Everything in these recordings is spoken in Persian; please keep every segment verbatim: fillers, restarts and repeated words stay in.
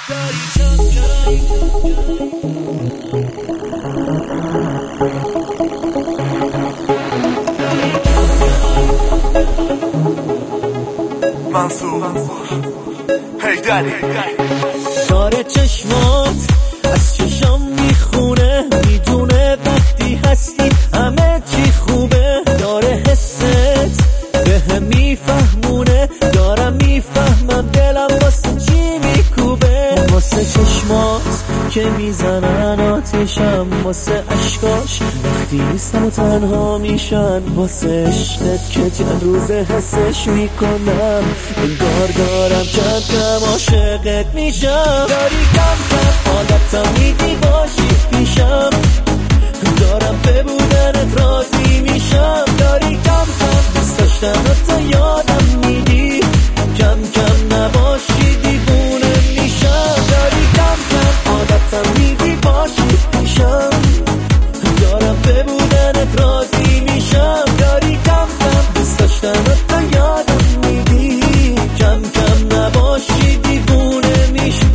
منصور هیدری داره چشمات از چشم میخونه، میدونه وقتی هستی همه چی خوبه. داره حست به میفهمونه، دارم میفهمم دلم واسه چی میکوبه. واسه چشمات که میزنن آتیشم، واسه عشقاش وقتی نیستم و تنها میشن، واسه عشقت که چند روز حسش میکنم، انگار دارم کم کم عاشقت میشم. داری کم کم عادتم میدی باشی پیشم، دارم به بودنت راضی میشم. داری کم کم دوست داشتنت تا یادم میدی، کم کم نباشی دیوونه میشم. داری کم کم عادتم میدی باشی پیشم، دارم به بودنت راضی میشم. داری کم کم دوست داشتنت تا یادم میدی، کم کم نباشی دیوونه میشم.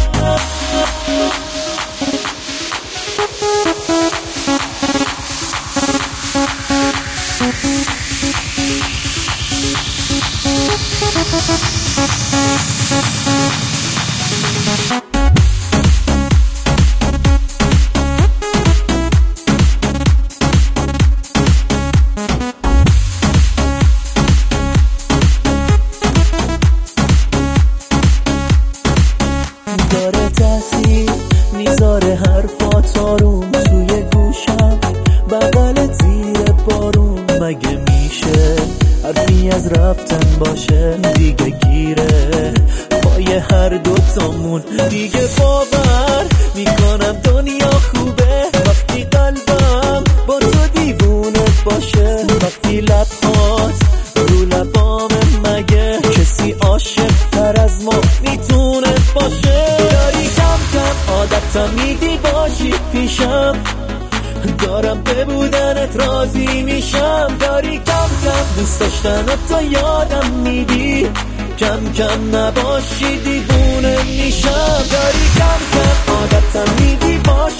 داره تاثیر میذاره حرفات آروم توی گوشم، بغلت زیر بارون. مگه میشه حرفی از رفتن باشه؟ دیگه گیره پای هر دوتامون، دیگه باور میکنم دنیا خوبه وقتی قلبم با تو دیوونه باشه. وقتی لبهات رو لبامه، مگه کسی عاشق تر از ما میتونه باشه؟ داری کم کم عادتم میدی باشی پیشم، دارم به بودنت راضی میشم. داری کم کم دوست داشتنت تا یادم میدی، کم کم نباشی دیوونه میشم. داری کم کم عادتم میدی باشی